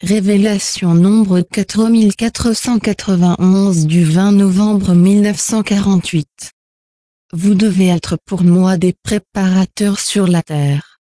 Révélation nombre 4491 du 20 novembre 1948. Vous devez être pour moi des préparateurs sur la terre.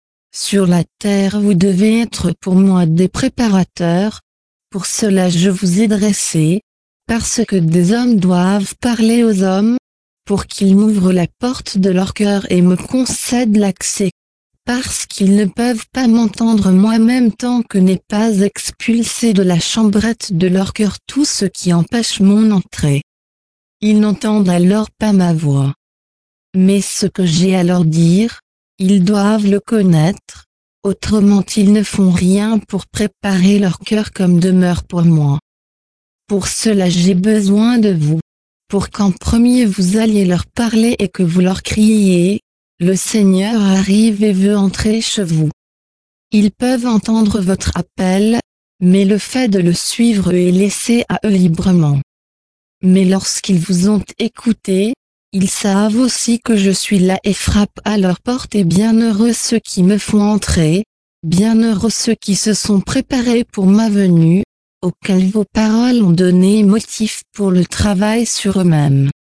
Sur la terre vous devez être pour moi des préparateurs, pour cela je vous ai dressé, parce que des hommes doivent parler aux hommes, pour qu'ils m'ouvrent la porte de leur cœur et me concèdent l'accès, parce qu'ils ne peuvent pas m'entendre moi-même tant que n'est pas expulsé de la chambrette de leur cœur tout ce qui empêche mon entrée. Ils n'entendent alors pas ma voix. Mais ce que j'ai à leur dire, ils doivent le connaître, autrement ils ne font rien pour préparer leur cœur comme demeure pour moi. Pour cela j'ai besoin de vous, pour qu'en premier vous alliez leur parler et que vous leur criez, le Seigneur arrive et veut entrer chez vous. Ils peuvent entendre votre appel, mais le fait de le suivre est laissé à eux librement. Mais lorsqu'ils vous ont écouté, ils savent aussi que je suis là et frappe à leur porte et bienheureux ceux qui me font entrer, bienheureux ceux qui se sont préparés pour ma venue, auxquels vos paroles ont donné motif pour le travail sur eux-mêmes.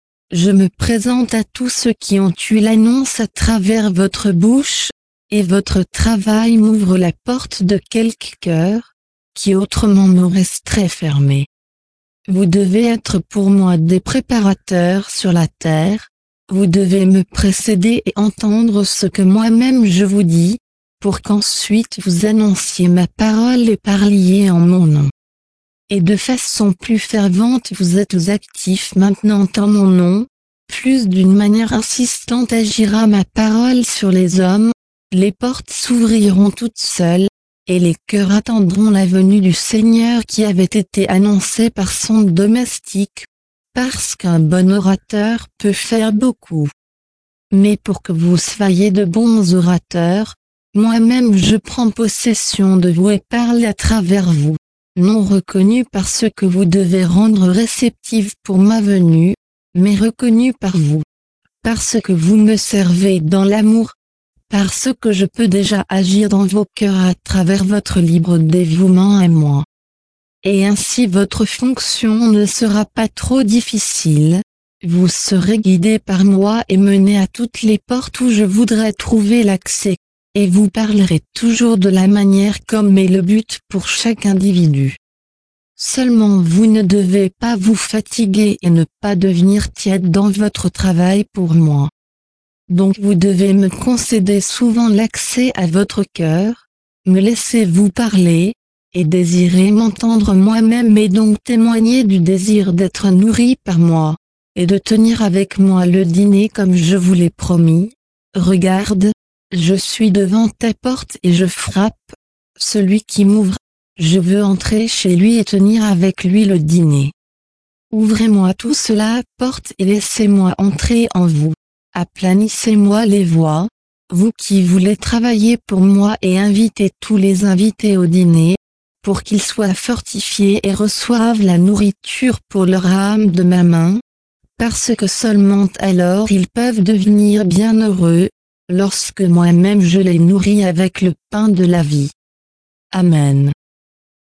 Je me présente à tous ceux qui ont eu l'annonce à travers votre bouche, et votre travail m'ouvre la porte de quelques cœurs, qui autrement me resteraient fermés. Vous devez être pour moi des préparateurs sur la terre, vous devez me précéder et entendre ce que moi-même je vous dis, pour qu'ensuite vous annonciez ma parole et parliez en mon nom. Et de façon plus fervente vous êtes actifs maintenant en mon nom, plus d'une manière insistante agira ma parole sur les hommes, les portes s'ouvriront toutes seules, et les cœurs attendront la venue du Seigneur qui avait été annoncée par son domestique, parce qu'un bon orateur peut faire beaucoup. Mais pour que vous soyez de bons orateurs, moi-même je prends possession de vous et parle à travers vous. Non reconnu par ceux que vous devez rendre réceptifs pour ma venue, mais reconnu par vous. Parce que vous me servez dans l'amour, parce que je peux déjà agir dans vos cœurs à travers votre libre dévouement à moi. Et ainsi votre fonction ne sera pas trop difficile, vous serez guidé par moi et mené à toutes les portes où je voudrais trouver l'accès. Et vous parlerez toujours de la manière comme est le but pour chaque individu. Seulement vous ne devez pas vous fatiguer et ne pas devenir tiède dans votre travail pour moi. Donc vous devez me concéder souvent l'accès à votre cœur, me laisser vous parler, et désirer m'entendre moi-même et donc témoigner du désir d'être nourri par moi, et de tenir avec moi le dîner comme je vous l'ai promis. Regarde, je suis devant ta porte et je frappe, celui qui m'ouvre, je veux entrer chez lui et tenir avec lui le dîner. Ouvrez-moi tout cela, porte et laissez-moi entrer en vous. Aplanissez-moi les voies, vous qui voulez travailler pour moi et invitez tous les invités au dîner, pour qu'ils soient fortifiés et reçoivent la nourriture pour leur âme de ma main, parce que seulement alors ils peuvent devenir bienheureux, lorsque moi-même je les nourris avec le pain de la vie. Amen.